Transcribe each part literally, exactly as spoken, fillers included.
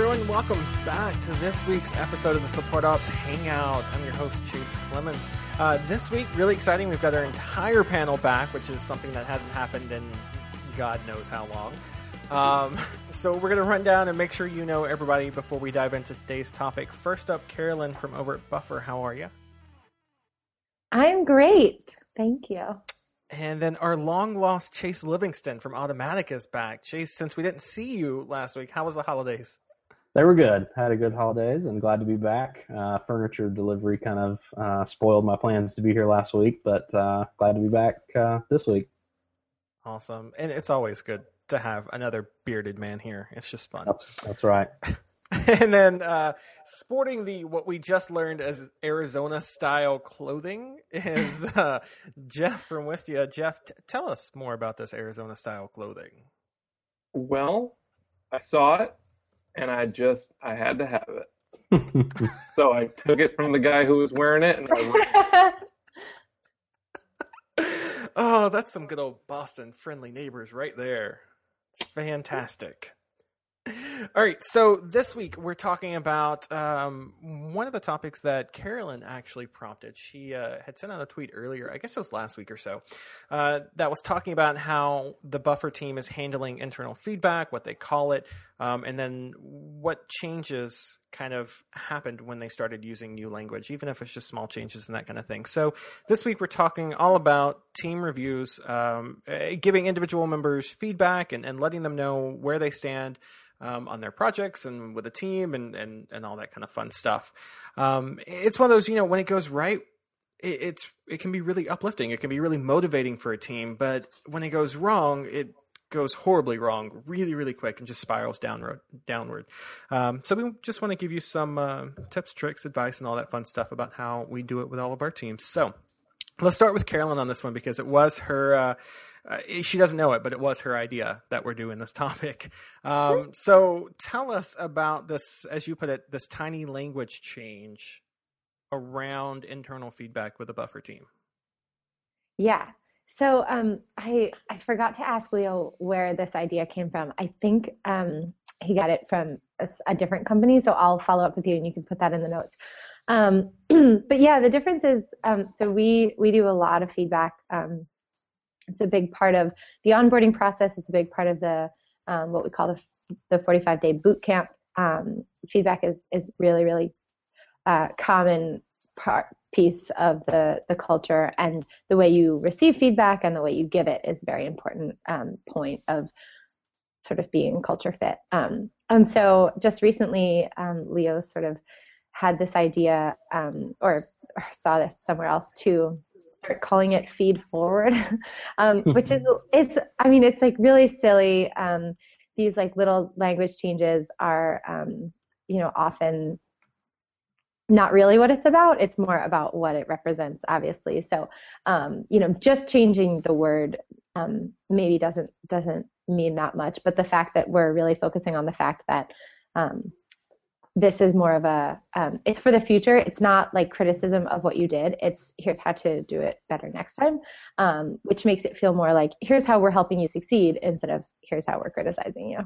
everyone. Welcome back to this week's episode of the Support Ops Hangout. I'm your host, Chase Clemens. Uh, this week, really exciting. We've got our entire panel back, which is something that hasn't happened in God knows how long. Um, so we're going to run down and make sure you know everybody before we dive into today's topic. First up, Carolyn from over at Buffer. How are you? I'm great. Thank you. And then our long-lost Chase Livingston from Automatic is back. Chase, since we didn't see you last week, how was the holidays? They were good. Had a good holidays and glad to be back. Uh, furniture delivery kind of uh, spoiled my plans to be here last week, but uh, glad to be back uh, this week. Awesome. And it's always good to have another bearded man here. It's just fun. That's, that's right. And then uh, sporting the what we just learned as Arizona-style clothing is uh, Jeff from Wistia. Jeff, t- tell us more about this Arizona-style clothing. Well, I saw it, and I just, I had to have it. So I took it from the guy who was wearing it, and I Oh, that's some good old Boston-friendly neighbors right there. It's fantastic. All right, so this week we're talking about um, one of the topics that Carolyn actually prompted. She uh, had sent out a tweet earlier, I guess it was last week or so, uh, that was talking about how the Buffer team is handling internal feedback, what they call it, um, and then what changes kind of happened when they started using new language, even if it's just small changes and that kind of thing. So this week we're talking all about team reviews, um, giving individual members feedback and, and letting them know where they stand Um, on their projects and with the team and, and, and all that kind of fun stuff. Um, it's one of those, you know, when it goes right, it, it's, it can be really uplifting. It can be really motivating for a team, but when it goes wrong, it goes horribly wrong really, really quick and just spirals downward, downward. Um, so we just want to give you some uh, tips, tricks, advice, and all that fun stuff about how we do it with all of our teams. So let's start with Carolyn on this one because it was her, uh, Uh, she doesn't know it, but it was her idea that we're doing this topic. Um, so tell us about this, as you put it, this tiny language change around internal feedback with the Buffer team. Yeah. So um, I I forgot to ask Leo where this idea came from. I think um, he got it from a, a different company, so I'll follow up with you and you can put that in the notes. Um, but yeah, the difference is, um, so we, we do a lot of feedback. Um, It's a big part of the onboarding process. It's a big part of the um, what we call the the forty-five day boot camp. Um, feedback is is really really uh, common part piece of the the culture, and the way you receive feedback and the way you give it is very important um, point of sort of being culture fit. Um, and so just recently, um, Leo sort of had this idea, um, or, or saw this somewhere else too. Start calling it feed forward, um, which is, it's, I mean, it's like really silly. Um, these like little language changes are, um, you know, often not really what it's about. It's more about what it represents, obviously. So, um, you know, just changing the word um, maybe doesn't, doesn't mean that much, but the fact that we're really focusing on the fact that um, this is more of a, um, it's for the future. It's not like criticism of what you did. It's here's how to do it better next time, um, which makes it feel more like here's how we're helping you succeed instead of here's how we're criticizing you.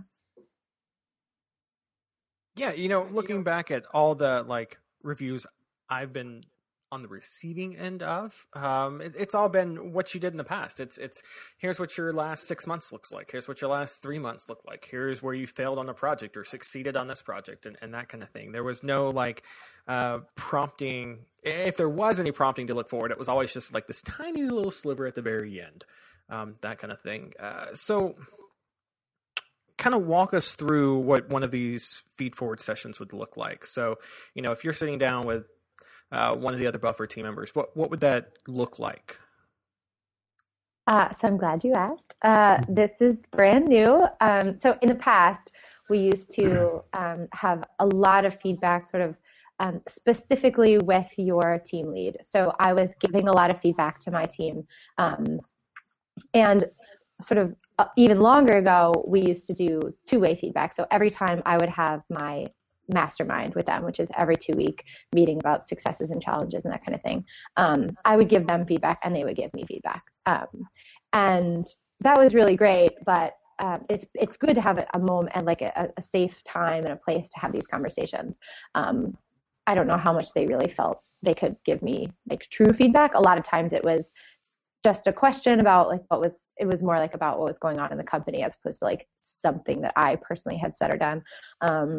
Yeah, you know, looking back at all the like reviews I've been on the receiving end of, um, it, it's all been what you did in the past. It's it's here's what your last six months looks like. Here's what your last three months look like. Here's where you failed on a project or succeeded on this project, and, and that kind of thing. There was no like uh, prompting. If there was any prompting to look forward, it was always just like this tiny little sliver at the very end, um, that kind of thing. Uh, so kind of walk us through what one of these feed forward sessions would look like. So, you know, if you're sitting down with Uh, one of the other Buffer team members, what what would that look like? Uh, so I'm glad you asked. Uh, this is brand new. Um, so in the past, we used to um, have a lot of feedback sort of um, specifically with your team lead. So I was giving a lot of feedback to my team. Um, and sort of uh, even longer ago, we used to do two-way feedback. So every time I would have my mastermind with them, which is every two week meeting about successes and challenges and that kind of thing. Um, I would give them feedback and they would give me feedback. Um, and that was really great, but uh, it's it's good to have a, a moment and like a, a safe time and a place to have these conversations. Um, I don't know how much they really felt they could give me like true feedback. A lot of times it was just a question about like what was, it was more like about what was going on in the company as opposed to like something that I personally had said or done. Um,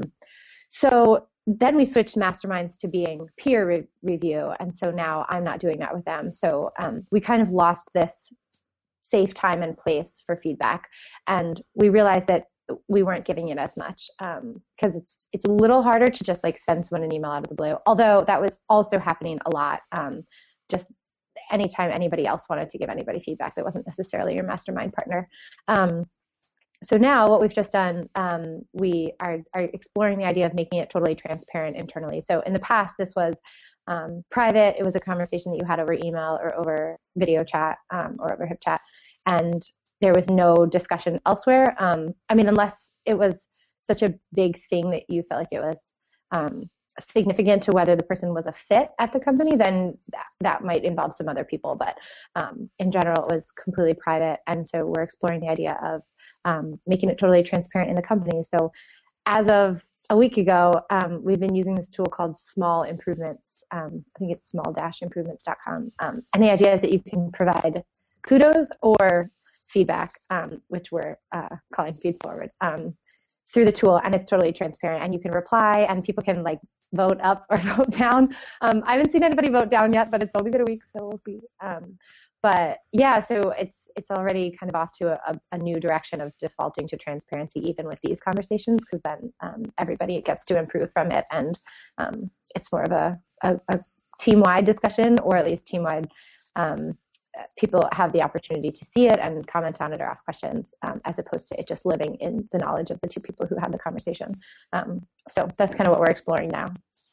so then we switched masterminds to being peer re- review. And so now I'm not doing that with them. So um, we kind of lost this safe time and place for feedback. And we realized that we weren't giving it as much because um, it's it's a little harder to just like send someone an email out of the blue. Although that was also happening a lot. Um, just anytime anybody else wanted to give anybody feedback that wasn't necessarily your mastermind partner. Um, so now what we've just done, um, we are, are exploring the idea of making it totally transparent internally. So in the past, this was um, private. It was a conversation that you had over email or over video chat um, or over HipChat. And there was no discussion elsewhere. Um, I mean, unless it was such a big thing that you felt like it was um, significant to whether the person was a fit at the company, then that, that might involve some other people. But um, in general, it was completely private. And so we're exploring the idea of um, making it totally transparent in the company. So as of a week ago, um, we've been using this tool called Small Improvements. Um, I think it's small dash improvements dot com. Um, and the idea is that you can provide kudos or feedback, um, which we're uh, calling feed forward, um, through the tool, and it's totally transparent. And you can reply, and people can like vote up or vote down. Um, I haven't seen anybody vote down yet, but it's only been a week, so we'll see. Um, but yeah, so it's it's already kind of off to a, a new direction of defaulting to transparency, even with these conversations, because then um, everybody gets to improve from it, and um, it's more of a, a, a team-wide discussion, or at least team-wide. Um, people have the opportunity to see it and comment on it or ask questions, um, as opposed to it just living in the knowledge of the two people who had the conversation. Um, so that's kind of what we're exploring now.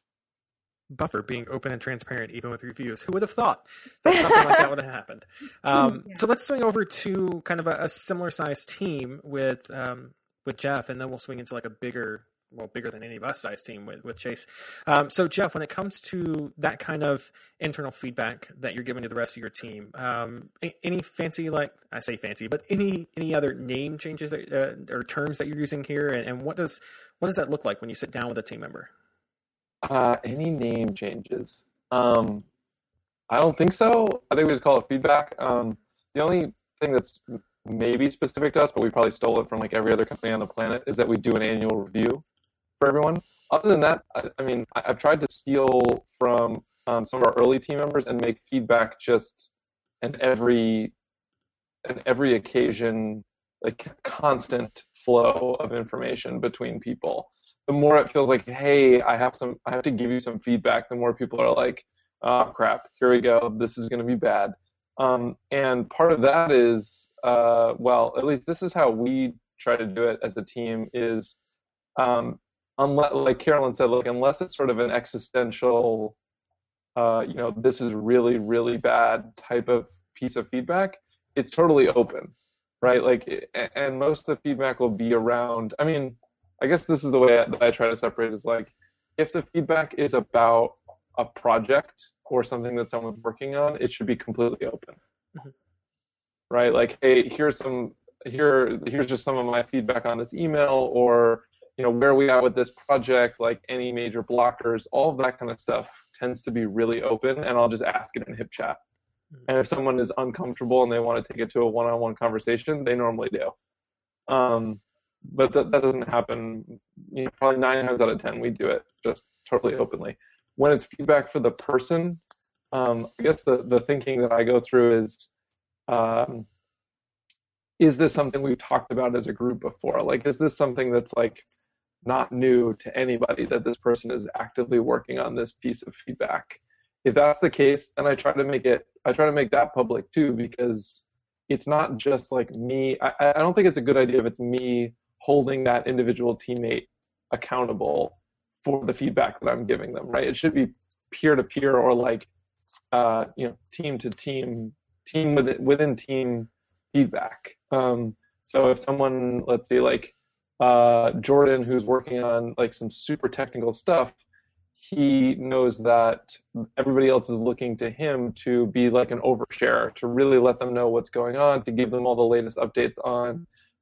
Buffer being open and transparent, even with reviews. Who would have thought that something like that would have happened? Um, yeah. So let's swing over to kind of a, a similar sized team with um, with Jeff, and then we'll swing into like a bigger, well, bigger than any of us size team with, with Chase. Um, so Jeff, when it comes to that kind of internal feedback that you're giving to the rest of your team, um, any fancy, like I say fancy, but any, any other name changes that, uh, or terms that you're using here? And, and what does, what does that look like when you sit down with a team member? Uh, any name changes? Um, I don't think so. I think we just call it feedback. Um, the only thing that's maybe specific to us, but we probably stole it from like every other company on the planet, is that we do an annual review for everyone. Other than that, I, I mean, I, I've tried to steal from um, some of our early team members and make feedback just an every, an every occasion, like constant flow of information between people. The more it feels like, hey, I have some, I have to give you some feedback, the more people are like, oh crap, here we go, this is going to be bad. Um, and part of that is, uh, well, at least this is how we try to do it as a team, is um, unless, like Carolyn said, like unless it's sort of an existential, uh, you know, this is really, really bad type of piece of feedback, it's totally open, right? Like, and most of the feedback will be around, I mean, I guess this is the way that I try to separate, is like, if the feedback is about a project or something that someone's working on, it should be completely open, mm-hmm. right? Like, hey, here's some, here, here's just some of my feedback on this email, or, you know, where are we at with this project, like any major blockers, all of that kind of stuff tends to be really open, and I'll just ask it in HipChat. Mm-hmm. And if someone is uncomfortable and they want to take it to a one-on-one conversation, they normally do. Um, But that, that doesn't happen, you know, probably nine times out of ten we do it just totally openly. When it's feedback for the person, um, I guess the, the thinking that I go through is, um, is this something we've talked about as a group before? Like, is this something that's like not new to anybody, that this person is actively working on this piece of feedback? If that's the case, then I try to make it, I try to make that public too, because it's not just like me. I, I don't think it's a good idea if it's me holding that individual teammate accountable for the feedback that I'm giving them, right? It should be peer-to-peer, or like, uh, you know, team-to-team, team within, within team feedback. Um, so if someone, let's say like uh, Jordan, who's working on like some super technical stuff, he knows that everybody else is looking to him to be like an oversharer, to really let them know what's going on, to give them all the latest updates on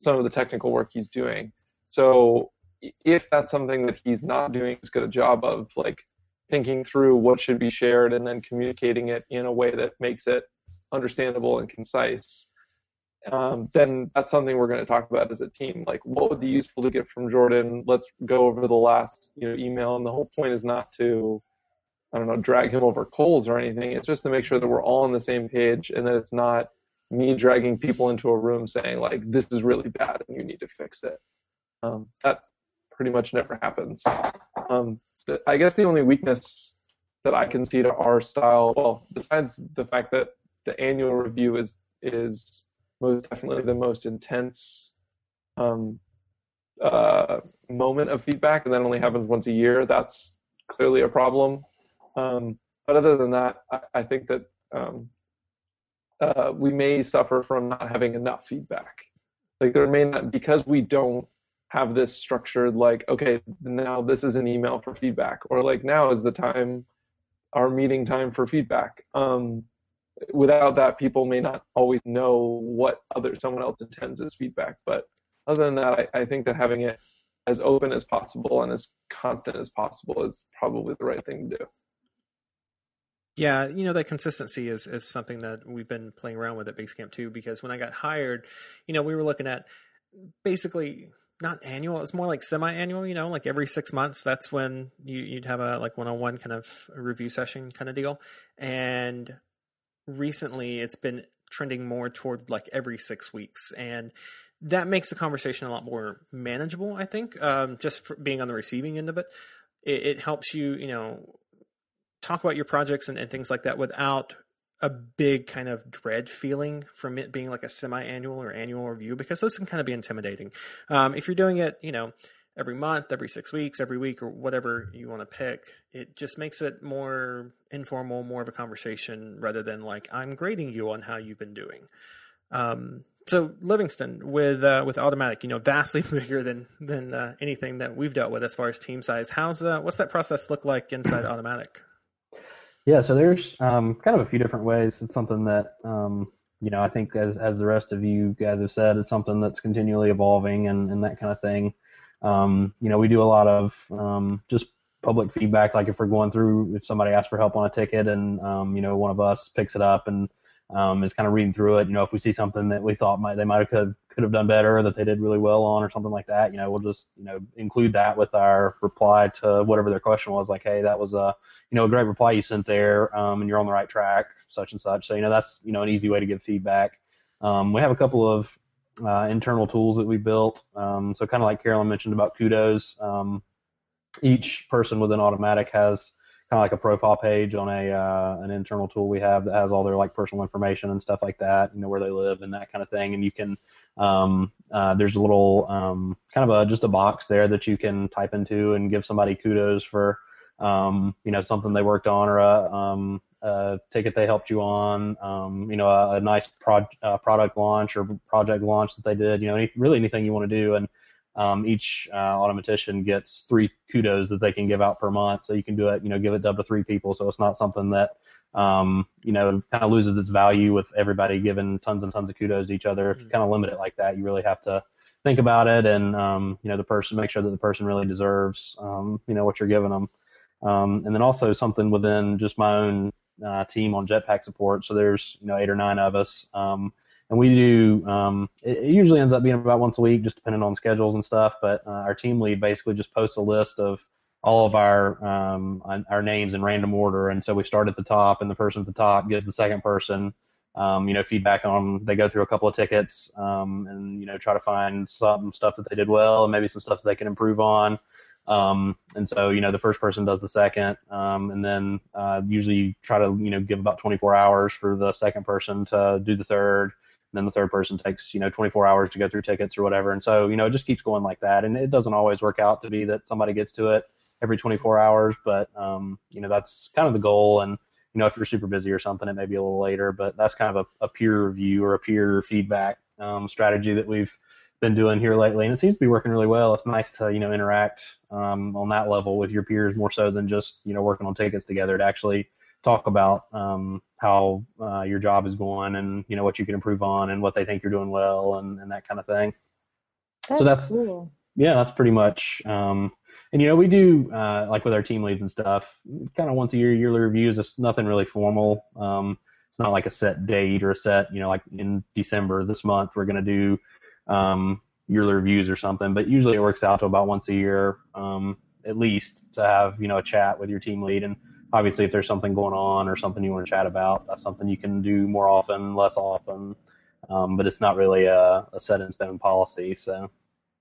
some of the technical work he's doing. So if that's something that he's not doing as good a job of, like thinking through what should be shared and then communicating it in a way that makes it understandable and concise, um, then that's something we're going to talk about as a team. Like, what would be useful to get from Jordan? Let's go over the last, you know, email. And the whole point is not to, I don't know, drag him over coals or anything. It's just to make sure that we're all on the same page and that it's not me dragging people into a room saying, like, this is really bad and you need to fix it. Um, that pretty much never happens. Um, the, I guess the only weakness that I can see to our style, well, besides the fact that the annual review is is most definitely the most intense um, uh, moment of feedback, and that only happens once a year, that's clearly a problem. Um, but other than that, I, I think that um, uh, we may suffer from not having enough feedback. Like there may not, because we don't have this structured, like, okay, now this is an email for feedback, or like now is the time, our meeting time for feedback. Um, without that, people may not always know what other someone else intends as feedback. But other than that, I, I think that having it as open as possible and as constant as possible is probably the right thing to do. Yeah, you know, that consistency is, is something that we've been playing around with at Basecamp too, because when I got hired, you know, we were looking at basically not annual, it's more like semi-annual, you know, like every six months, that's when you, you'd have a like one-on-one kind of review session kind of deal. And recently it's been trending more toward like every six weeks. And that makes the conversation a lot more manageable, I think, um, just for being on the receiving end of it. It, it helps you, you know, talk about your projects and, and things like that without a big kind of dread feeling from it being like a semi-annual or annual review, because those can kind of be intimidating. Um, if you're doing it, you know, every month, every six weeks, every week, or whatever you want to pick, it just makes it more informal, more of a conversation rather than like, I'm grading you on how you've been doing. Um, so Livingston with, uh, with Automattic, you know, vastly bigger than, than, uh, anything that we've dealt with as far as team size. How's, uh, what's that process look like inside Automattic? Yeah, so there's um, kind of a few different ways. It's something that, um, you know, I think as as the rest of you guys have said, it's something that's continually evolving and, and that kind of thing. Um, you know, we do a lot of um, just public feedback, like if we're going through, if somebody asks for help on a ticket and, um, you know, one of us picks it up and um, is kind of reading through it, you know, if we see something that we thought might they might have could, could have done better or that they did really well on or something like that, you know, we'll just, you know, include that with our reply to whatever their question was, like, hey, that was a, you know, a great reply you sent there, um, and you're on the right track, such and such. So, you know, that's, you know, an easy way to give feedback. Um, we have a couple of uh, internal tools that we built. Um, so kind of like Carolyn mentioned about kudos, um, each person within Automattic has kind of like a profile page on a uh, an internal tool we have that has all their like personal information and stuff like that, you know, where they live and that kind of thing. And you can, um, uh, there's a little um, kind of a just a box there that you can type into and give somebody kudos for, um, you know, something they worked on or a, um, a ticket they helped you on, um, you know, a, a nice pro- uh, product launch or project launch that they did, you know, any, really anything you want to do. And um, each uh, automatician gets three kudos that they can give out per month. So you can do it, you know, give it up to three people. So it's not something that, um, you know, kind of loses its value with everybody giving tons and tons of kudos to each other. If you kind of limit it like that, you really have to think about it and, um, you know, the person, make sure that the person really deserves, um, you know, what you're giving them. Um, and then also something within just my own uh, team on Jetpack support. So there's, you know, eight or nine of us. Um, and we do, um, it, it usually ends up being about once a week, just depending on schedules and stuff. But uh, our team lead basically just posts a list of all of our um, our names in random order. And so we start at the top, and the person at the top gives the second person, um, you know, feedback on, they go through a couple of tickets um, and, you know, try to find some stuff that they did well and maybe some stuff that they can improve on. Um, and so, you know, the first person does the second, um, and then, uh, usually try to, you know, give about twenty-four hours for the second person to do the third. And then the third person takes, you know, twenty-four hours to go through tickets or whatever. And so, you know, it just keeps going like that. And it doesn't always work out to be that somebody gets to it every twenty-four hours, but, um, you know, that's kind of the goal. And, you know, if you're super busy or something, it may be a little later, but that's kind of a, a peer review or a peer feedback, um, strategy that we've been doing here lately, and it seems to be working really well. It's nice to, you know, interact um, on that level with your peers more so than just, you know, working on tickets together, to actually talk about um, how uh, your job is going and, you know, what you can improve on and what they think you're doing well and, and that kind of thing. That's so that's cool. yeah, that's pretty much. Um, and you know, we do uh, like with our team leads and stuff, kind of once a year, yearly reviews. It's nothing really formal. Um, it's not like a set date or a set, you know, like in December this month we're going to do um, yearly reviews or something. But usually it works out to about once a year, um, at least, to have, you know, a chat with your team lead. And obviously, if there's something going on or something you want to chat about, that's something you can do more often, less often. Um, but it's not really a, a set in stone policy. So.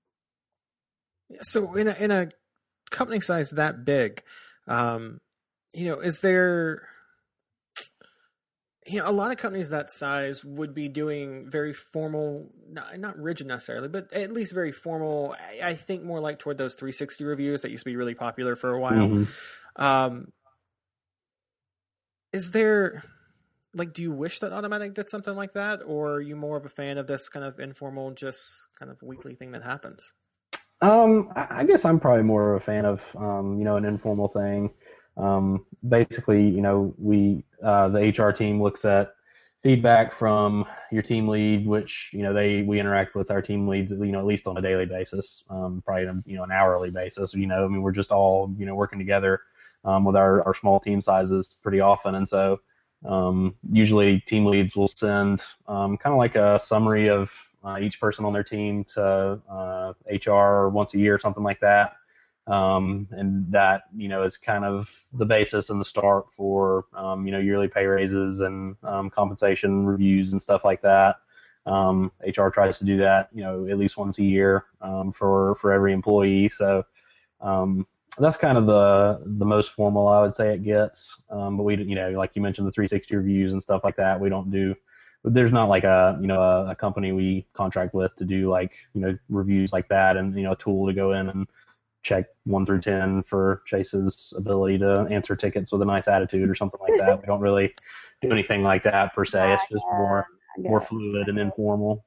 So in a, in a company size that big, um, you know, is there, you know, a lot of companies that size would be doing very formal, not, not rigid necessarily, but at least very formal. I, I think more like toward those three sixty reviews that used to be really popular for a while. Mm-hmm. Um, is there, like, do you wish that Automattic did something like that, or are you more of a fan of this kind of informal, just kind of weekly thing that happens? Um, I guess I'm probably more of a fan of, um, you know, an informal thing. Um, basically, you know, we, uh, the H R team looks at feedback from your team lead, which, you know, they, we interact with our team leads, you know, at least on a daily basis, um, probably, on, you know, an hourly basis, you know, I mean, we're just all, you know, working together, um, with our, our small team sizes pretty often. And so, um, usually team leads will send, um, kind of like a summary of, Uh, each person on their team to uh, H R once a year, something like that. Um, and that, you know, is kind of the basis and the start for, um, you know, yearly pay raises and um, compensation reviews and stuff like that. Um, H R tries to do that, you know, at least once a year um, for, for every employee. So um, that's kind of the the most formal, I would say, it gets. Um, but we, you know, like you mentioned, the three sixty reviews and stuff like that, we don't do. There's not like a, you know, a, a company we contract with to do like, you know, reviews like that, and, you know, a tool to go in and check one through ten for Chase's ability to answer tickets with a nice attitude or something like that. We don't really do anything like that per se. It's just more, more fluid and informal.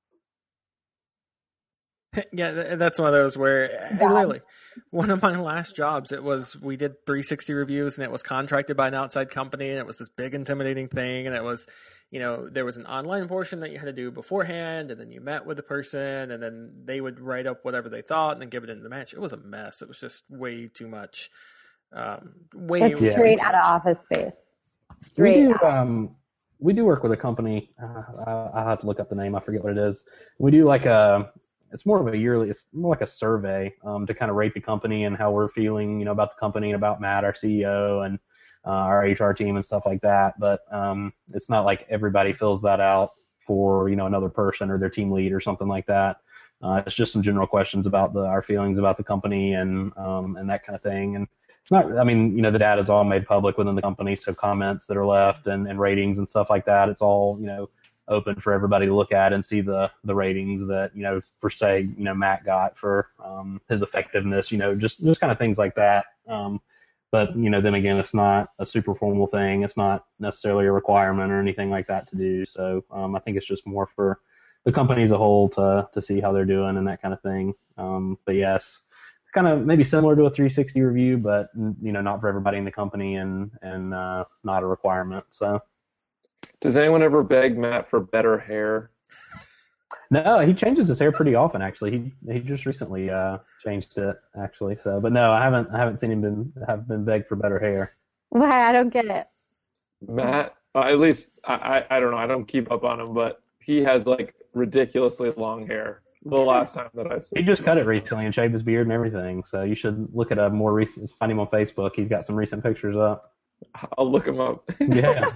Yeah, that's one of those where, literally, one of my last jobs, it was, we did three sixty reviews, and it was contracted by an outside company, and it was this big intimidating thing, and it was, you know, there was an online portion that you had to do beforehand, and then you met with the person, and then they would write up whatever they thought and then give it into the match. It was a mess. It was just way too much. Um, way, That's way straight too out much. of Office Space. Straight we do, out. um, we do work with a company. Uh, I'll have to look up the name. I forget what it is. We do like a, it's more of a yearly, it's more like a survey um, to kind of rate the company and how we're feeling, you know, about the company and about Matt, our C E O, and uh, our H R team and stuff like that. But um, it's not like everybody fills that out for, you know, another person or their team lead or something like that. Uh, it's just some general questions about the, our feelings about the company and um, and that kind of thing. And it's not, I mean, you know, the data is all made public within the company, so comments that are left and, and ratings and stuff like that, it's all, you know, open for everybody to look at and see the the ratings that, you know, for say, you know, Matt got for um, his effectiveness, you know, just just kind of things like that. Um, but you know, then again, it's not a super formal thing. It's not necessarily a requirement or anything like that to do. So um, I think it's just more for the company as a whole to to see how they're doing and that kind of thing. Um, but yes, it's kind of maybe similar to a three sixty review, but you know, not for everybody in the company and and uh, not a requirement. So. Does anyone ever beg Matt for better hair? No, he changes his hair pretty often. Actually, he he just recently uh, changed it. Actually, so but no, I haven't I haven't seen him been have been begged for better hair. Why? I don't get it. Matt, uh, at least I, I I don't know. I don't keep up on him, but he has like ridiculously long hair. The last time that I saw He just cut it recently and shaved his beard and everything. So you should look at a more recent. Find him on Facebook. He's got some recent pictures up. I'll look him up. Yeah.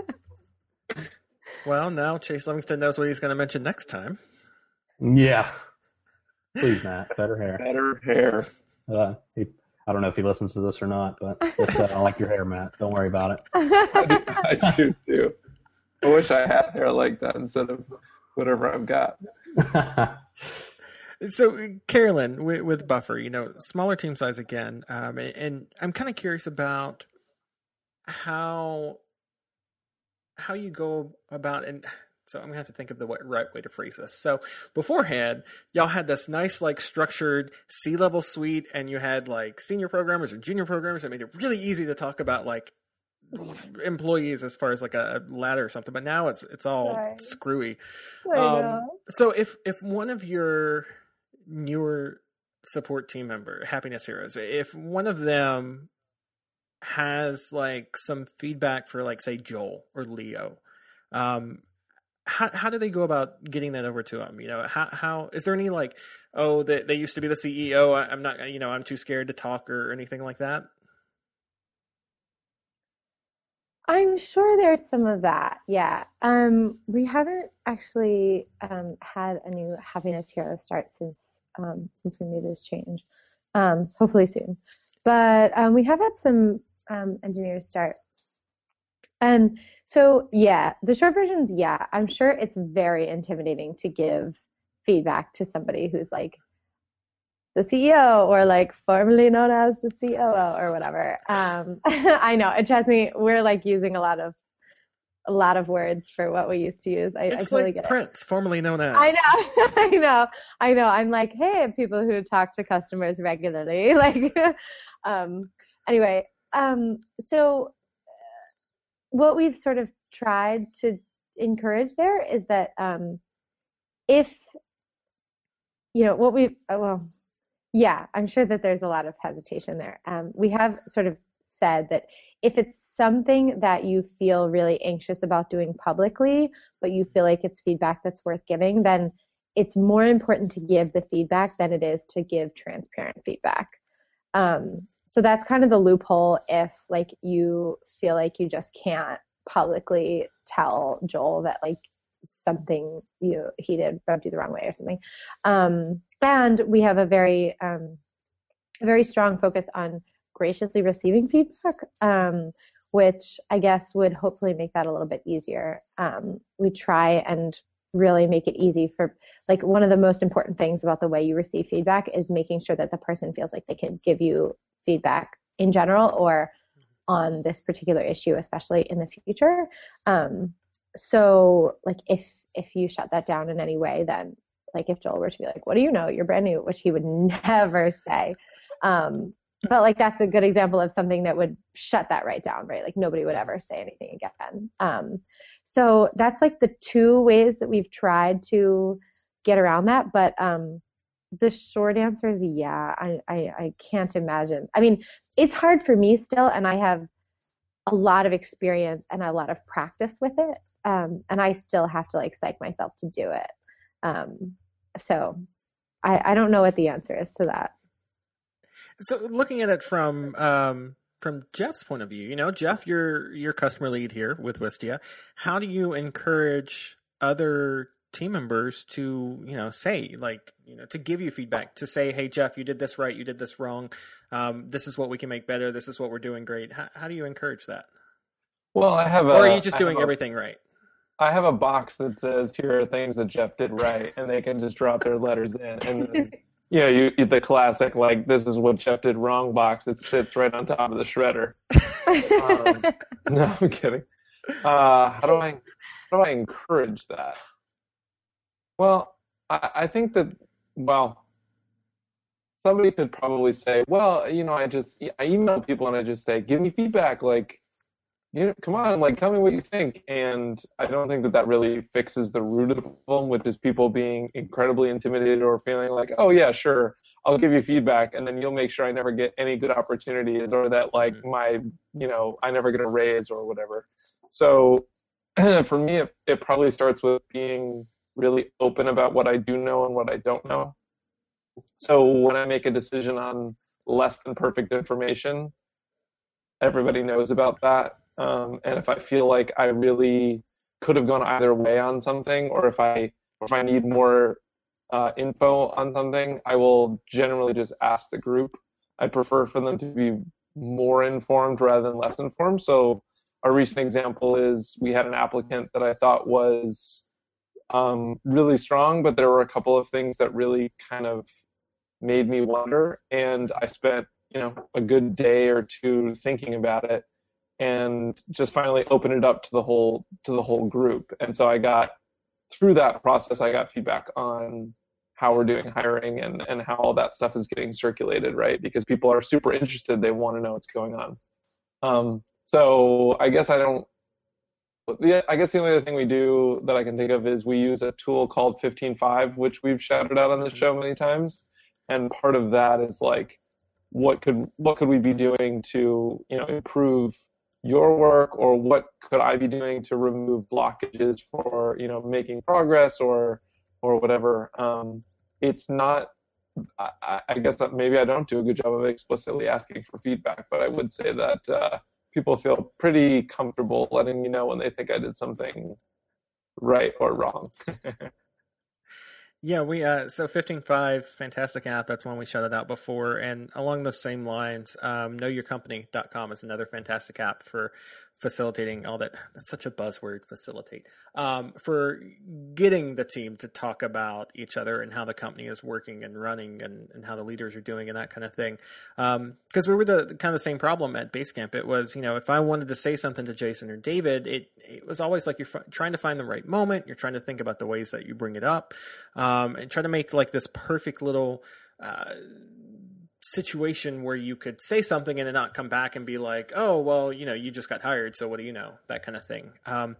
Well, now Chase Livingston knows what he's going to mention next time. Yeah. Please, Matt, better hair. Better hair. Uh, he, I don't know if he listens to this or not, but just uh, I like your hair, Matt. Don't worry about it. I do, I do too. I wish I had hair like that instead of whatever I've got. So, Carolyn, with, with Buffer, you know, smaller team size again, um, and, and I'm kind of curious about how how you go about, and so I'm gonna have to think of the way, right way to phrase this. So, beforehand, y'all had this nice, like, structured C-level suite, and you had like senior programmers or junior programmers that made it really easy to talk about like employees as far as like a ladder or something. But now it's it's all Sorry. screwy. I Um, know. so, if if one of your newer support team member, Happiness Heroes, if one of them has like some feedback for like say Joel or Leo, um, how how do they go about getting that over to them? You know, how how is there any like, oh, they they used to be the C E O, I, I'm not, you know, I'm too scared to talk or anything like that? I'm sure there's some of that. Yeah. Um, we haven't actually um, had a new Happiness Hero start since um, since we made this change. Um, hopefully soon. But um, we have had some um, engineers start. And so, yeah, the short version is, yeah, I'm sure it's very intimidating to give feedback to somebody who's like the C E O or like formerly known as the C O O or whatever. Um, I know, it trust me, we're like using a lot of a lot of words for what we used to use. I, It's I totally like get Prince, it. formerly known as. I know, I know, I know. I'm like, hey, people who talk to customers regularly, like, um, anyway. Um, so what we've sort of tried to encourage there is that um, if you know what we well. Yeah, I'm sure that there's a lot of hesitation there. Um, we have sort of said that if it's something that you feel really anxious about doing publicly, but you feel like it's feedback that's worth giving, then it's more important to give the feedback than it is to give transparent feedback. Um, so that's kind of the loophole if like you feel like you just can't publicly tell Joel that like something you he did rubbed you the wrong way or something. Um, and we have a very um, a very strong focus on graciously receiving feedback, um, which I guess would hopefully make that a little bit easier. Um, we try and really make it easy for, like, one of the most important things about the way you receive feedback is making sure that the person feels like they can give you feedback in general or on this particular issue, especially in the future. Um, So, like, if if you shut that down in any way, then, like, if Joel were to be like, what do you know? You're brand new, which he would never say. Um, but, like, that's a good example of something that would shut that right down, right? Like, nobody would ever say anything again. Um, so that's, like, the two ways that we've tried to get around that. But um, the short answer is, yeah, I, I, I can't imagine. I mean, it's hard for me still, and I have a lot of experience and a lot of practice with it. Um, and I still have to like psych myself to do it. Um, so I, I don't know what the answer is to that. So looking at it from um, from Jeff's point of view, you know, Jeff, you're you're customer lead here with Wistia. How do you encourage other team members to, you know, say, like, you know, to give you feedback, to say, hey, Jeff, you did this right, you did this wrong. Um, this is what we can make better. This is what we're doing great. How, how do you encourage that? Well, I have a. Or are you just I doing have a- everything right? I have a box that says, here are things that Jeff did right, and they can just drop their letters in. And then, you know, you, you the classic, like, this is what Jeff did wrong box. It sits right on top of the shredder. um, no, I'm kidding. Uh, how do I how do I encourage that? Well, I, I think that, well, somebody could probably say, well, you know, I just, I email people and I just say, give me feedback, like, you know, come on, like, tell me what you think. And I don't think that that really fixes the root of the problem, which is people being incredibly intimidated or feeling like, oh, yeah, sure, I'll give you feedback, and then you'll make sure I never get any good opportunities, or that, like, my, you know, I never get a raise or whatever. So for me, it, it probably starts with being really open about what I do know and what I don't know. So when I make a decision on less than perfect information, everybody knows about that. Um, and if I feel like I really could have gone either way on something, or if I or if I need more uh, info on something, I will generally just ask the group. I prefer for them to be more informed rather than less informed. So a recent example is we had an applicant that I thought was um, really strong, but there were a couple of things that really kind of made me wonder. And I spent, you know, a good day or two thinking about it, and just finally opened it up to the whole to the whole group. And so I got through that process, I got feedback on how we're doing hiring and, and how all that stuff is getting circulated, right? Because people are super interested. They want to know what's going on. Um, so I guess I don't Yeah, I guess the only other thing we do that I can think of is we use a tool called fifteen five, which we've shouted out on the show many times. And part of that is like, what could what could we be doing to, you know, improve your work, or what could I be doing to remove blockages for, you know, making progress or or whatever. Um, it's not. I, I guess that maybe I don't do a good job of explicitly asking for feedback, but I would say that uh, people feel pretty comfortable letting me know when they think I did something right or wrong. Yeah, we uh, so fifteen five, fantastic app. That's one we shouted out before. And along those same lines, um, know your company dot com is another fantastic app for facilitating all that. That's such a buzzword, facilitate. Um, for getting the team to talk about each other and how the company is working and running, and, and how the leaders are doing and that kind of thing. Because um, we were the, the kind of the same problem at Basecamp. It was, you know, if I wanted to say something to Jason or David, it it was always like you're f- trying to find the right moment. You're trying to think about the ways that you bring it up, um, and try to make like this perfect little uh, situation where you could say something and then not come back and be like, oh, well, you know, you just got hired, so what do you know? That kind of thing. Um,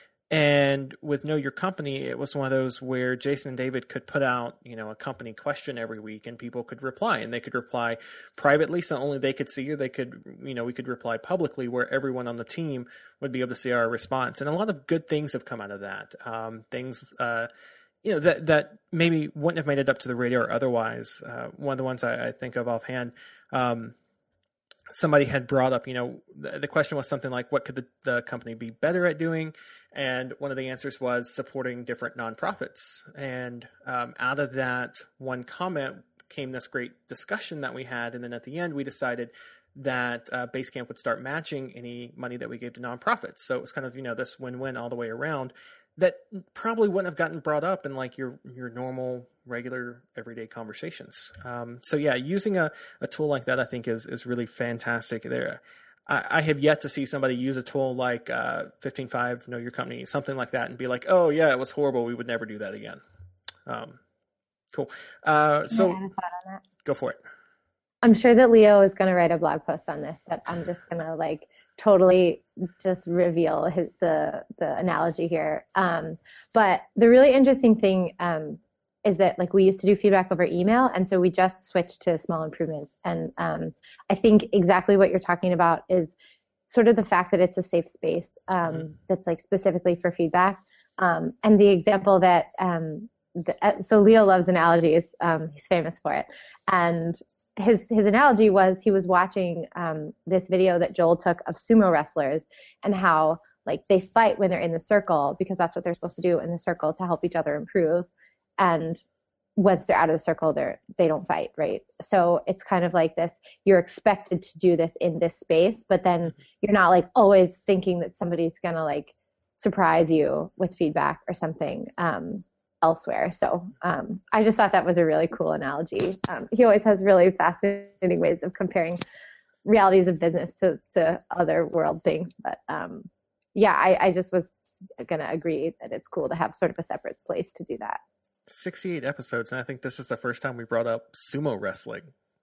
and with Know Your Company, it was one of those where Jason and David could put out, you know, a company question every week, and people could reply, and they could reply privately, so only they could see, or they could, you know, we could reply publicly where everyone on the team would be able to see our response. And a lot of good things have come out of that. Um, things, uh, you know, that, that maybe wouldn't have made it up to the radar otherwise. Uh, one of the ones I, I think of offhand, um, somebody had brought up, you know, the, the question was something like, what could the, the company be better at doing? And one of the answers was supporting different nonprofits. And um, out of that one comment came this great discussion that we had. And then at the end, we decided that uh, Basecamp would start matching any money that we gave to nonprofits. So it was kind of, you know, this win-win all the way around that probably wouldn't have gotten brought up in like your, your normal, regular, everyday conversations. Um, so yeah, using a, a tool like that, I think is, is really fantastic there. I, I have yet to see somebody use a tool like uh, fifteen five, Know Your Company, something like that, and be like, oh yeah, it was horrible. We would never do that again. Um, cool. Uh, so Can I add a thought on that? Go for it. I'm sure that Leo is going to write a blog post on this, but I'm just going to like totally just reveal his, the, the analogy here. Um, but the really interesting thing um, is that like we used to do feedback over email, and so we just switched to small improvements. And um, I think exactly what you're talking about is sort of the fact that it's a safe space um, mm-hmm. that's like specifically for feedback. Um, and the example that, um, the, so Leo loves analogies. Um, he's famous for it. And his his analogy was he was watching um, this video that Joel took of sumo wrestlers and how like they fight when they're in the circle because that's what they're supposed to do in the circle to help each other improve. And once they're out of the circle, they're they don't fight, right? So it's kind of like this, you're expected to do this in this space, but then you're not like always thinking that somebody's gonna like surprise you with feedback or something um, elsewhere. So um, I just thought that was a really cool analogy. Um, he always has really fascinating ways of comparing realities of business to, to other world things. But um, yeah, I, I just was gonna agree that it's cool to have sort of a separate place to do that. sixty-eight episodes, and I think this is the first time we brought up sumo wrestling.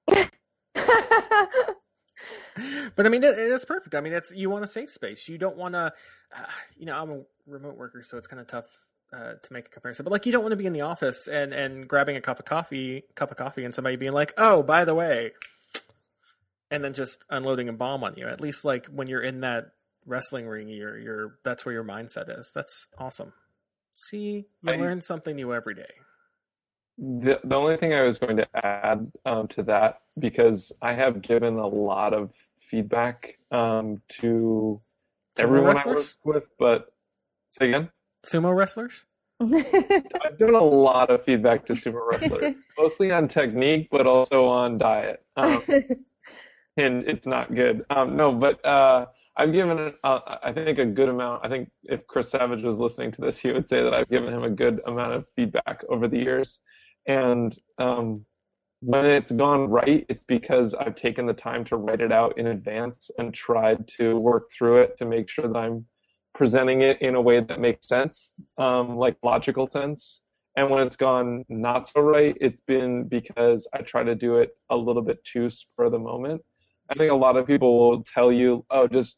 But I mean, it, it's perfect. I mean, it's you want a safe space. You don't want to, uh, you know, I'm a remote worker, so it's kind of tough uh, to make a comparison. But like, you don't want to be in the office and and grabbing a cup of coffee, cup of coffee, and somebody being like, "Oh, by the way," and then just unloading a bomb on you. At least like when you're in that wrestling ring, you're you're that's where your mindset is. That's awesome. See, you I, learn something new every day. The, the only thing I was going to add um, to that, because I have given a lot of feedback um, to Sumo everyone wrestlers? I work with, but say again? Sumo wrestlers? I've given a lot of feedback to sumo wrestlers, mostly on technique, but also on diet. Um, and it's not good. Um, no, but uh, I've given, uh, I think, a good amount. I think if Chris Savage was listening to this, he would say that I've given him a good amount of feedback over the years. And um, when it's gone right, it's because I've taken the time to write it out in advance and tried to work through it to make sure that I'm presenting it in a way that makes sense, um, like logical sense. And when it's gone not so right, it's been because I try to do it a little bit too spur of the moment. I think a lot of people will tell you, oh, just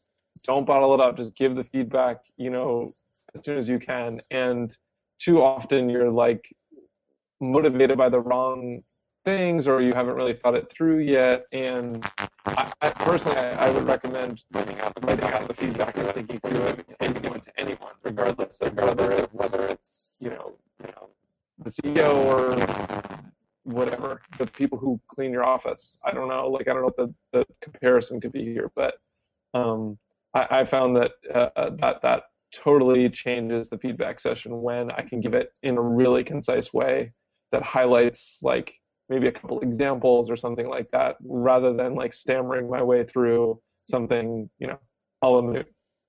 don't bottle it up. Just give the feedback, you know, as soon as you can. And too often you're like motivated by the wrong things, or you haven't really thought it through yet. And I, I personally, I, I would recommend writing out, writing out the feedback and thinking through it to anyone, to anyone, regardless of whether it's, whether it's you know, you know, the C E O or whatever, the people who clean your office. I don't know, like I don't know what the, the comparison could be here, but um, I, I found that uh, that that totally changes the feedback session when I can give it in a really concise way that highlights like maybe a couple examples or something like that, rather than like stammering my way through something, you know, a la minute.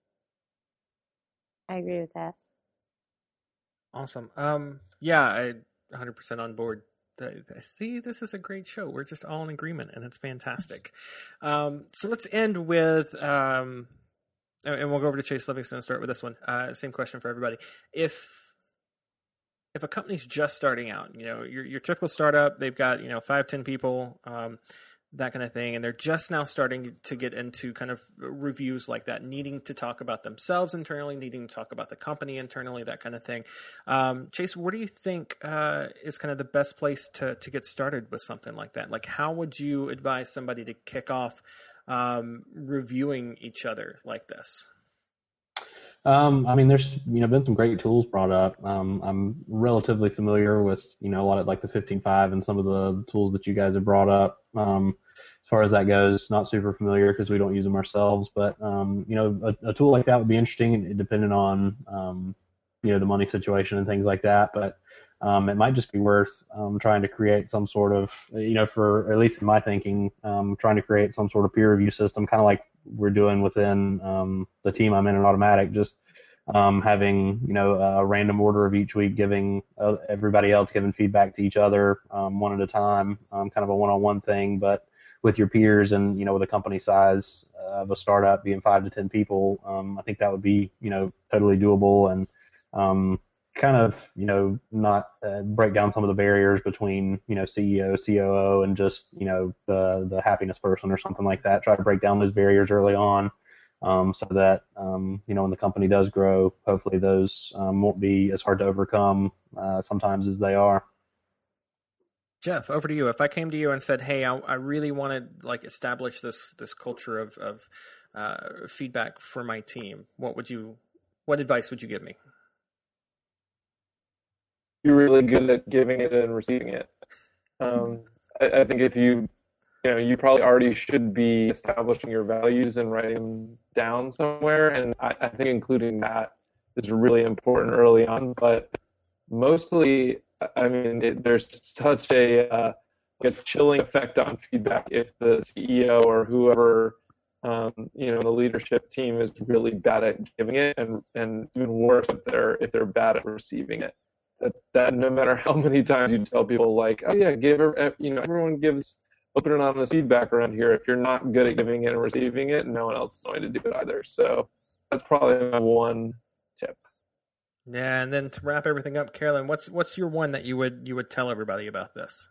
I agree with that. Awesome. Um, yeah, I one hundred percent on board. See, this is a great show. We're just all in agreement, and it's fantastic. Um, so let's end with, um, and we'll go over to Chase Livingston and start with this one. Uh, same question for everybody. If if a company's just starting out, you know, your your typical startup, they've got, you know, five, ten people, um, that kind of thing, and they're just now starting to get into kind of reviews like that, needing to talk about themselves internally, needing to talk about the company internally, that kind of thing. Um, Chase, what do you think uh, is kind of the best place to to get started with something like that? Like, how would you advise somebody to kick off um, reviewing each other like this? Um, I mean, there's, you know, been some great tools brought up. Um, I'm relatively familiar with, you know, a lot of like the fifteen five and some of the tools that you guys have brought up. Um, as far as that goes, not super familiar because we don't use them ourselves, but, um, you know, a, a tool like that would be interesting depending on, um, you know, the money situation and things like that. But, um, it might just be worth, um, trying to create some sort of, you know, for, at least in my thinking, um, trying to create some sort of peer review system, kind of like we're doing within um, the team I'm in at Automattic, just um, having, you know, a random order of each week, giving uh, everybody else giving feedback to each other um, one at a time, um, kind of a one-on-one thing, but with your peers and, you know, with a company size of a startup being five to ten people, um, I think that would be, you know, totally doable and um, kind of, you know, not uh, break down some of the barriers between, you know, C E O, C O O, and just, you know, the the happiness person or something like that. Try to break down those barriers early on, um, so that, um, you know, when the company does grow, hopefully those um, won't be as hard to overcome uh, sometimes as they are. Jeff, over to you. If I came to you and said, "Hey, I, I really want to like establish this this culture of of uh, feedback for my team," what would you, what advice would you give me? You're really good at giving it and receiving it. Um, I, I think if you, you know, you probably already should be establishing your values and writing them down somewhere. And I, I think including that is really important early on. But mostly, I mean, it, there's such a, uh, like a chilling effect on feedback if the C E O or whoever, um, you know, the leadership team is really bad at giving it, and and even worse if they're if they're bad at receiving it. That, that no matter how many times you tell people like, oh yeah, give you know everyone gives open and honest feedback around here. If you're not good at giving it and receiving it, no one else is going to do it either. So that's probably my one tip. Yeah, and then to wrap everything up, Carolyn, what's what's your one that you would you would tell everybody about this?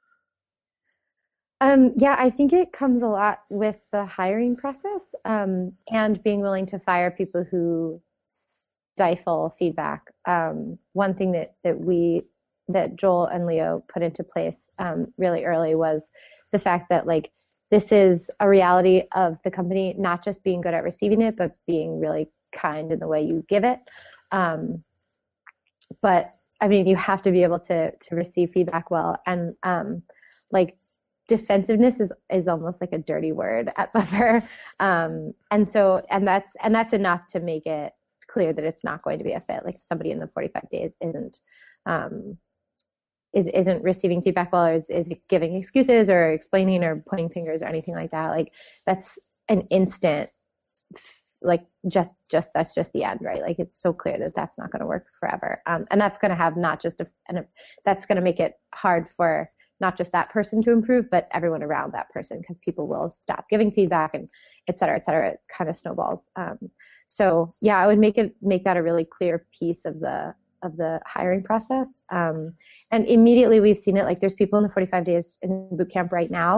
Um, yeah, I think it comes a lot with the hiring process um, and being willing to fire people who stifle feedback. Um, one thing that, that we, that Joel and Leo put into place um, really early was the fact that like this is a reality of the company, not just being good at receiving it, but being really kind in the way you give it. Um, but I mean, you have to be able to to receive feedback well, and um, like defensiveness is is almost like a dirty word at Buffer, um, and so and that's and that's enough to make it clear that it's not going to be a fit. Like if somebody in the forty-five days isn't um, is isn't receiving feedback well, or is, is giving excuses or explaining or pointing fingers or anything like that, like that's an instant, like just just that's just the end, right? Like it's so clear that that's not going to work forever, um, and that's going to have not just a and a, that's going to make it hard for not just that person to improve, but everyone around that person, because people will stop giving feedback and et cetera, et cetera. It kind of snowballs. Um, so yeah, I would make it make that a really clear piece of the of the hiring process. Um, and immediately we've seen it. Like there's people in the forty-five days in boot camp right now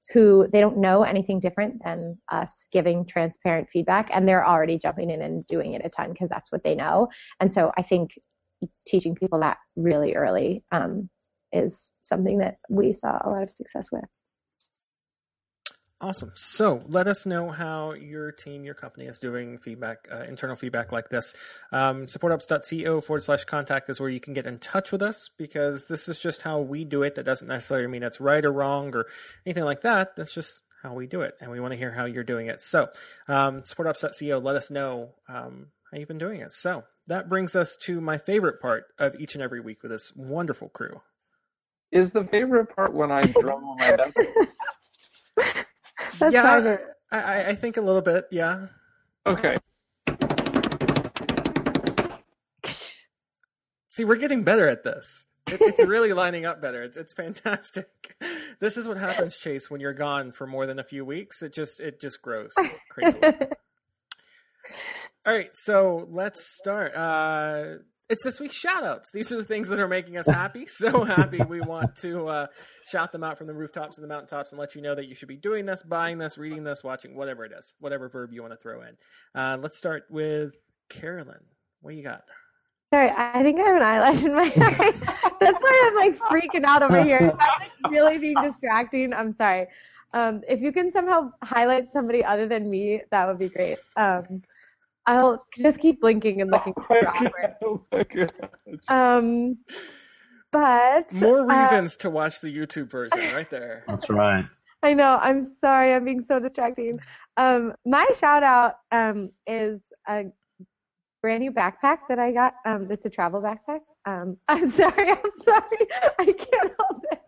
who they don't know anything different than us giving transparent feedback, and they're already jumping in and doing it a ton because that's what they know. And so I think teaching people that really early um, is something that we saw a lot of success with. Awesome. So let us know how your team, your company is doing feedback, uh, internal feedback like this. Um, supportups.co forward slash contact is where you can get in touch with us, because this is just how we do it. That doesn't necessarily mean it's right or wrong or anything like that. That's just how we do it. And we want to hear how you're doing it. So um, supportups.co, let us know um, how you've been doing it. So that brings us to my favorite part of each and every week with this wonderful crew. Is the favorite part when I drum on my desk? That's yeah, I, I think a little bit, yeah. Okay. See, we're getting better at this. It, it's really lining up better. It's it's fantastic. This is what happens, Chase, when you're gone for more than a few weeks. It just it just grows crazy. All right, so let's start. Uh, it's this week's shout-outs. These are the things that are making us happy. So happy we want to uh, shout them out from the rooftops and the mountaintops and let you know that you should be doing this, buying this, reading this, watching, whatever it is, whatever verb you want to throw in. Uh, let's start with Carolyn. What do you got? Sorry, I think I have an eyelash in my eye. That's why I'm like freaking out over here. I'm like really being distracting. I'm sorry. Um, if you can somehow highlight somebody other than me, that would be great. Um, I'll just keep blinking and looking for Oh my God. Um, but More uh, reasons to watch the YouTube version right there. That's right. I know. I'm sorry. I'm being so distracting. Um, my shout out um, is a brand new backpack that I got. Um, it's a travel backpack. Um, I'm sorry. I'm sorry. I can't help it.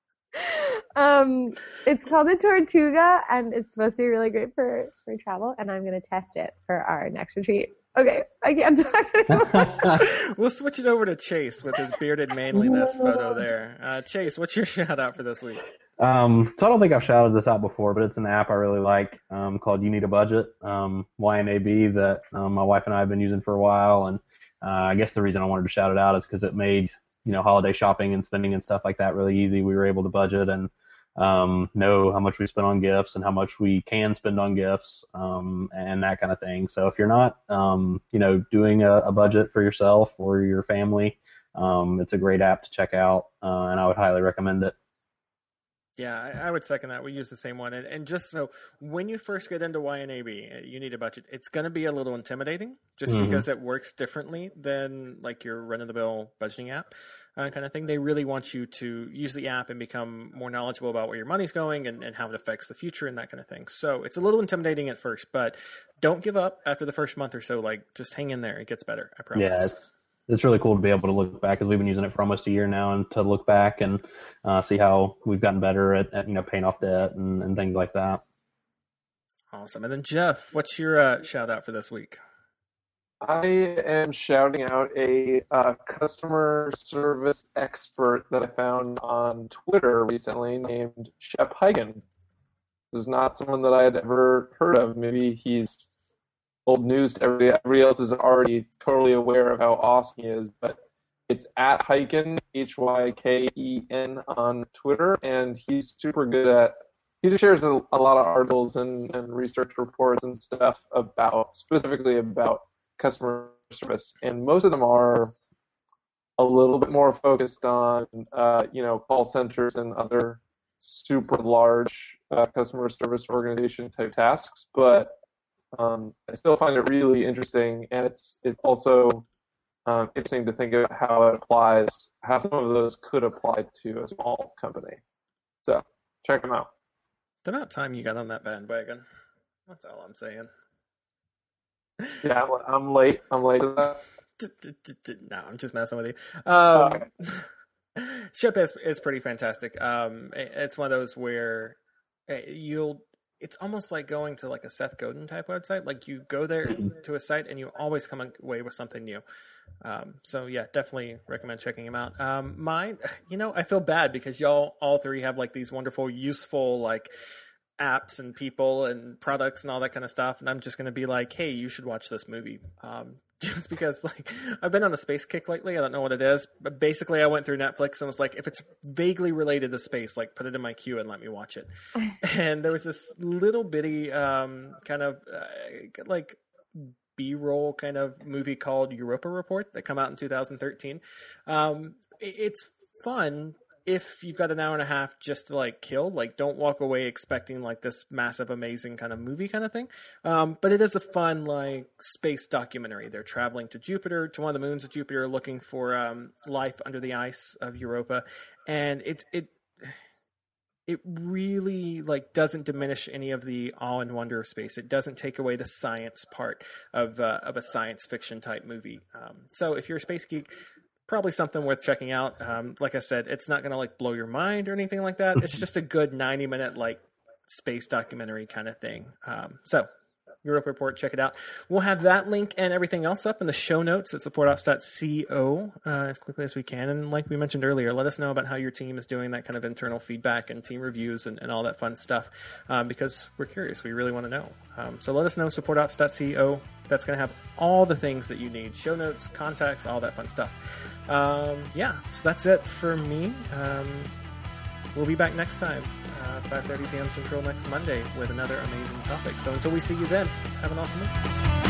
Um, it's called a Tortuga, and it's supposed to be really great for, for travel, and I'm going to test it for our next retreat. Okay, I can't talk anymore. We'll switch it over to Chase with his bearded manliness photo there. Uh, Chase, what's your shout out for this week? Um, so I don't think I've shouted this out before, but it's an app I really like um, called You Need a Budget, um, Y N A B, that um, my wife and I have been using for a while. And uh, I guess the reason I wanted to shout it out is because it made, you know, holiday shopping and spending and stuff like that really easy. We were able to budget and um, know how much we spend on gifts and how much we can spend on gifts um, and that kind of thing. So if you're not, um, you know, doing a, a budget for yourself or your family, um, it's a great app to check out, uh, and I would highly recommend it. Yeah, I, I would second that. We use the same one. And, and just so when you first get into Y N A B, You Need a Budget, it's going to be a little intimidating just mm-hmm. because it works differently than like your run-of-the-mill budgeting app uh, kind of thing. They really want you to use the app and become more knowledgeable about where your money's going and, and how it affects the future and that kind of thing. So it's a little intimidating at first, but don't give up after the first month or so. Like, just hang in there. It gets better, I promise. Yeah, it's- It's really cool to be able to look back, because we've been using it for almost a year now, and to look back and uh, see how we've gotten better at, at you know paying off debt and, and things like that. Awesome. And then Jeff, what's your uh, shout out for this week? I am shouting out a uh, customer service expert that I found on Twitter recently named Shep Hygen. This is not someone that I had ever heard of. Maybe he's old news to everybody. Everybody else is already totally aware of how awesome he is, but it's at Hyken, H Y K E N on Twitter, and he's super good at, he just shares a, a lot of articles and, and research reports and stuff about, specifically about customer service, and most of them are a little bit more focused on, uh, you know, call centers and other super large uh, customer service organization type tasks, but Um, I still find it really interesting, and it's it's also um, interesting to think about how it applies, how some of those could apply to a small company. So check them out. It's about time you got on that bandwagon. That's all I'm saying. Yeah, I'm late. I'm late to that. No, I'm just messing with you. Um, Okay. Ship is is pretty fantastic. Um, it's one of those where you'll. It's almost like going to like a Seth Godin type website. Like you go there mm-hmm. to a site and you always come away with something new. Um, so yeah, definitely recommend checking him out. Um, mine, you know, I feel bad because y'all all three have like these wonderful, useful, like apps and people and products and all that kind of stuff, and I'm just going to be like, hey, you should watch this movie. Um, just because, like, I've been on a space kick lately. I don't know what it is, but basically I went through Netflix and was like, if it's vaguely related to space, like, put it in my queue and let me watch it. And there was this little bitty um, kind of uh, like B-roll kind of movie called Europa Report that came out in two thousand thirteen. Um, it's fun if you've got an hour and a half just to like kill. Like, don't walk away expecting like this massive, amazing kind of movie kind of thing. Um, but it is a fun like space documentary. They're traveling to Jupiter, to one of the moons of Jupiter, looking for um, life under the ice of Europa, and it it it really like doesn't diminish any of the awe and wonder of space. It doesn't take away the science part of uh, of a science fiction type movie. Um, so if you're a space geek, probably something worth checking out. Um, like I said, it's not going to like blow your mind or anything like that. It's just a good ninety minute like space documentary kind of thing. Um, so Europa Report, check it out. We'll have that link and everything else up in the show notes at support ops dot co uh, as quickly as we can. And like we mentioned earlier, let us know about how your team is doing, that kind of internal feedback and team reviews and, and all that fun stuff, um, because we're curious. We really want to know. Um, so let us know, support ops dot co. That's going to have all the things that you need, show notes, contacts, all that fun stuff. Um, yeah, so that's it for me. Um, we'll be back next time, uh, five thirty p.m. Central next Monday with another amazing topic. So until we see you then, have an awesome week.